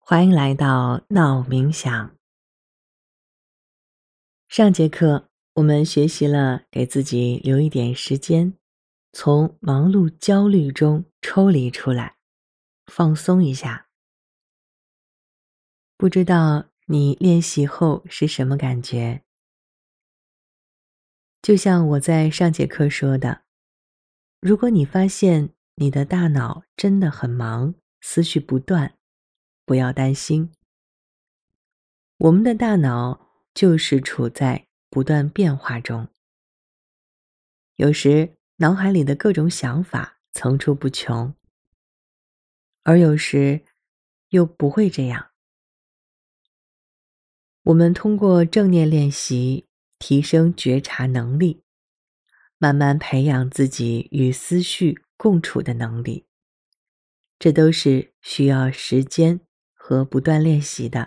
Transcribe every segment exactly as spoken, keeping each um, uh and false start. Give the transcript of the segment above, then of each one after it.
欢迎来到闹冥想。上节课我们学习了给自己留一点时间，从忙碌焦虑中抽离出来，放松一下。不知道你练习后是什么感觉？就像我在上节课说的，如果你发现你的大脑真的很忙，思绪不断，不要担心。我们的大脑就是处在不断变化中，有时脑海里的各种想法层出不穷，而有时又不会这样。我们通过正念练习提升觉察能力，慢慢培养自己与思绪共处的能力，这都是需要时间和不断练习的。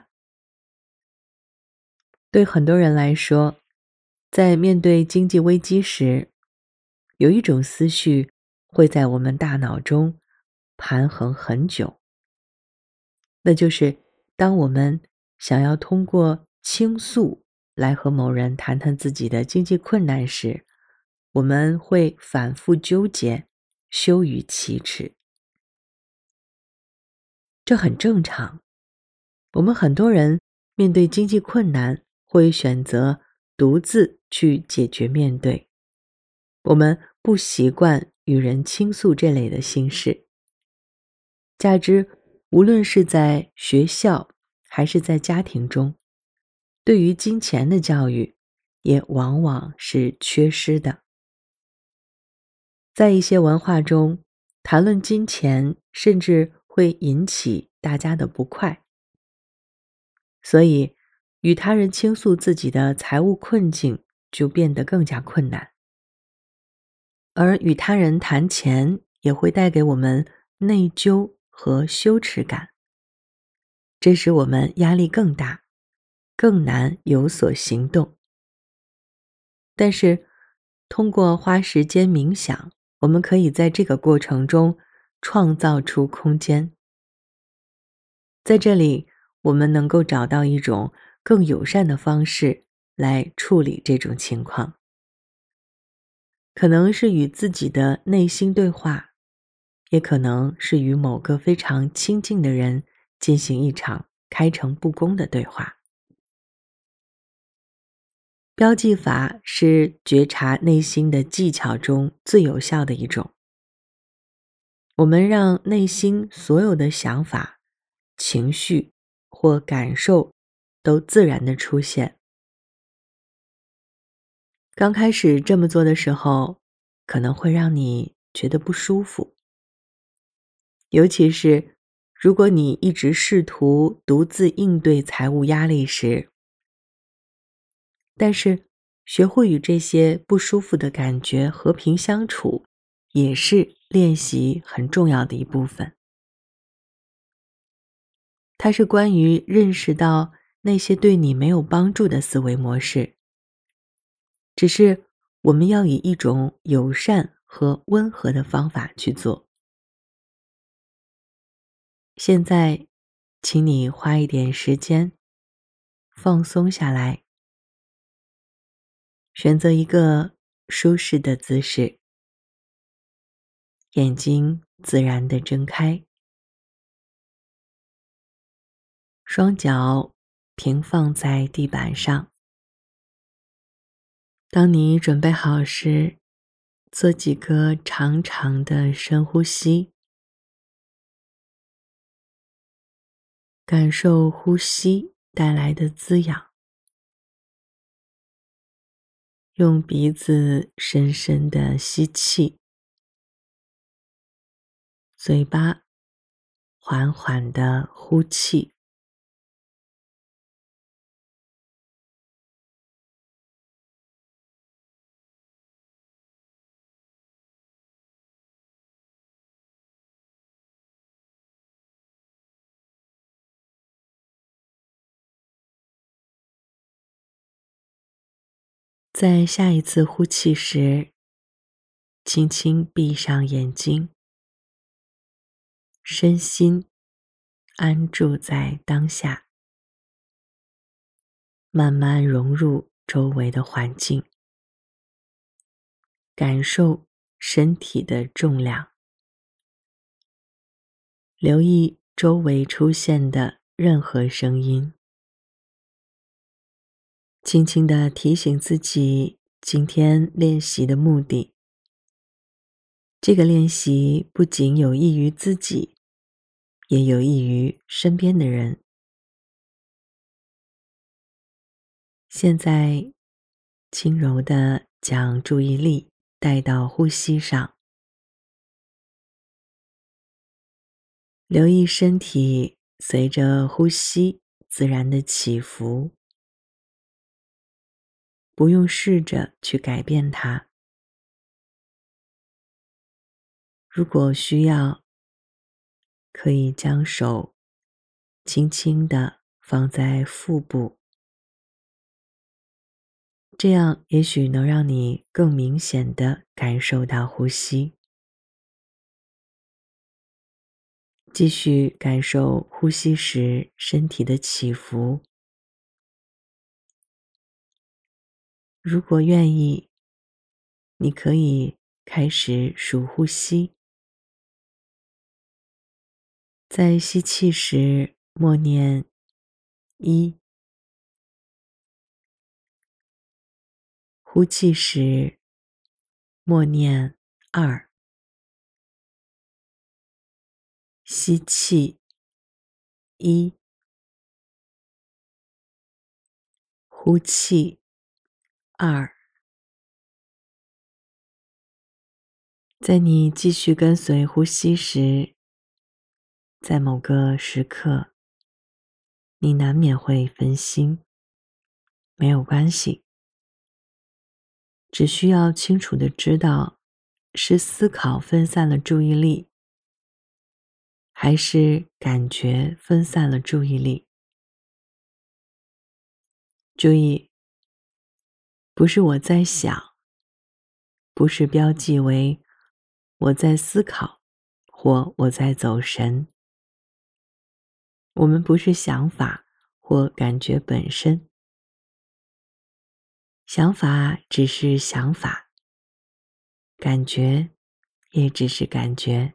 对很多人来说，在面对经济危机时，有一种思绪会在我们大脑中盘横很久，那就是当我们想要通过倾诉来和某人谈谈自己的经济困难时，我们会反复纠结，羞于启齿。这很正常，我们很多人面对经济困难会选择独自去解决面对，我们不习惯与人倾诉这类的心事。加之无论是在学校还是在家庭中，对于金钱的教育也往往是缺失的。在一些文化中，谈论金钱甚至会引起大家的不快，所以与他人倾诉自己的财务困境就变得更加困难。而与他人谈钱也会带给我们内疚和羞耻感，这使我们压力更大，更难有所行动。但是通过花时间冥想，我们可以在这个过程中创造出空间。在这里，我们能够找到一种更友善的方式来处理这种情况。可能是与自己的内心对话，也可能是与某个非常亲近的人进行一场开诚布公的对话。标记法是觉察内心的技巧中最有效的一种。我们让内心所有的想法、情绪或感受都自然地出现。刚开始这么做的时候，可能会让你觉得不舒服。尤其是如果你一直试图独自应对财务压力时，但是学会与这些不舒服的感觉和平相处，也是练习很重要的一部分。它是关于认识到那些对你没有帮助的思维模式，只是我们要以一种友善和温和的方法去做。现在，请你花一点时间，放松下来，选择一个舒适的姿势，眼睛自然地睁开，双脚平放在地板上。当你准备好时，做几个长长的深呼吸，感受呼吸带来的滋养。用鼻子深深地吸气，嘴巴缓缓地呼气。在下一次呼气时，轻轻闭上眼睛，身心安住在当下，慢慢融入周围的环境，感受身体的重量，留意周围出现的任何声音，轻轻地提醒自己今天练习的目的。这个练习不仅有益于自己，也有益于身边的人。现在，轻柔地将注意力带到呼吸上，留意身体随着呼吸自然的起伏，不用试着去改变它。如果需要，可以将手轻轻地放在腹部，这样也许能让你更明显地感受到呼吸。继续感受呼吸时身体的起伏。如果愿意，你可以开始数呼吸。在吸气时默念一，呼气时默念二。吸气一，呼气二。在你继续跟随呼吸时，在某个时刻，你难免会分心，没有关系，只需要清楚地知道是思考分散了注意力，还是感觉分散了注意力。注意，不是我在想，不是标记为我在思考或我在走神。我们不是想法或感觉本身，想法只是想法，感觉也只是感觉，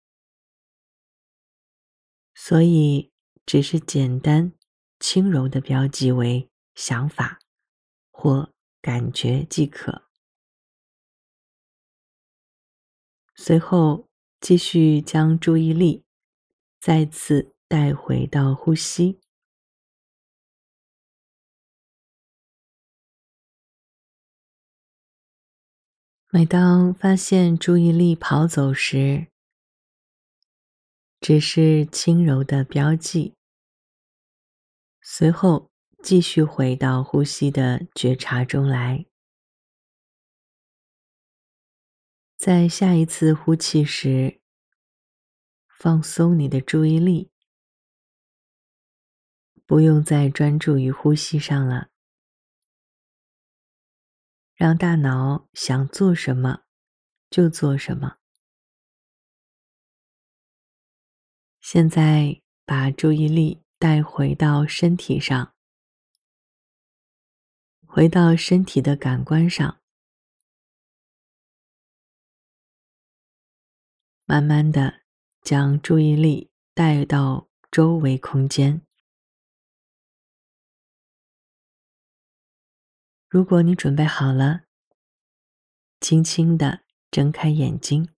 所以只是简单轻柔地标记为想法或感觉即可。随后继续将注意力再次带回到呼吸。每当发现注意力跑走时，只是轻柔的标记，随后继续回到呼吸的觉察中来。在下一次呼气时，放松你的注意力，不用再专注于呼吸上了，让大脑想做什么就做什么。现在把注意力带回到身体上，回到身体的感官上，慢慢地将注意力带到周围空间。如果你准备好了，轻轻地睁开眼睛。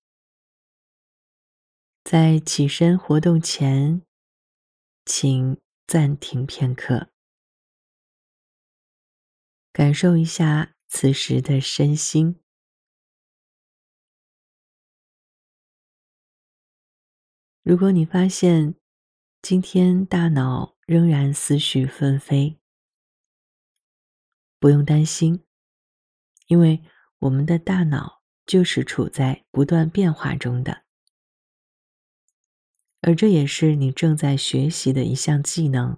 在起身活动前，请暂停片刻，感受一下此时的身心。如果你发现今天大脑仍然思绪纷飞，不用担心，因为我们的大脑就是处在不断变化中的，而这也是你正在学习的一项技能。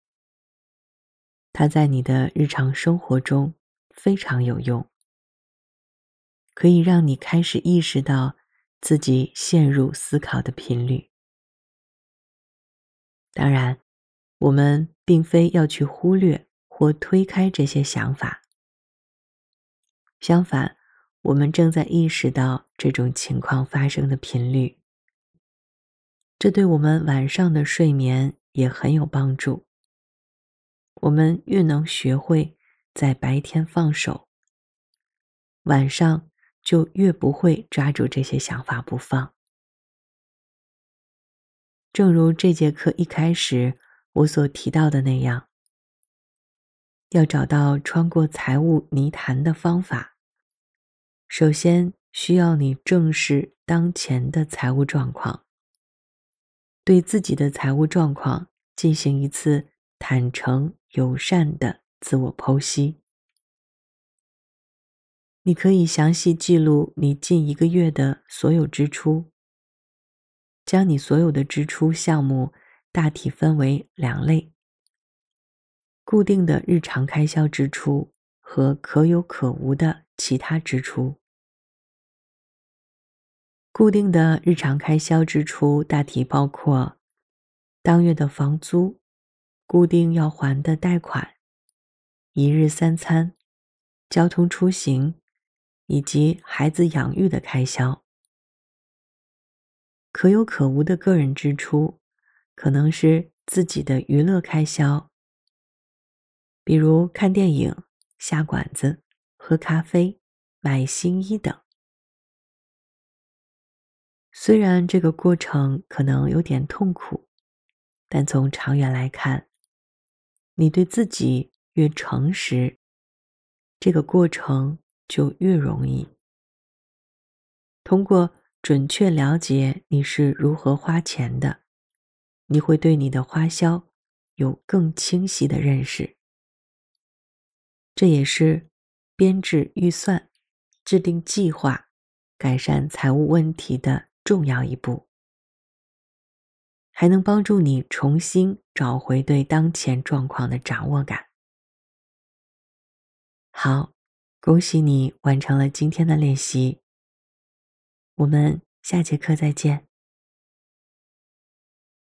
它在你的日常生活中非常有用，可以让你开始意识到自己陷入思考的频率。 当然，我们并非要去忽略或推开这些想法。相反，我们正在意识到这种情况发生的频率。这对我们晚上的睡眠也很有帮助。我们越能学会在白天放手，晚上就越不会抓住这些想法不放。正如这节课一开始我所提到的那样，要找到穿过财务泥潭的方法，首先需要你正视当前的财务状况，对自己的财务状况进行一次坦诚友善的自我剖析。你可以详细记录你近一个月的所有支出，将你所有的支出项目大体分为两类：固定的日常开销支出和可有可无的其他支出。固定的日常开销支出大体包括当月的房租、固定要还的贷款、一日三餐、交通出行以及孩子养育的开销。可有可无的个人支出可能是自己的娱乐开销，比如看电影、下馆子、喝咖啡、买新衣等。虽然这个过程可能有点痛苦，但从长远来看，你对自己越诚实，这个过程就越容易。通过准确了解你是如何花钱的，你会对你的花销有更清晰的认识。这也是编制预算、制定计划、改善财务问题的重要一步，还能帮助你重新找回对当前状况的掌握感。好，恭喜你完成了今天的练习。我们下节课再见。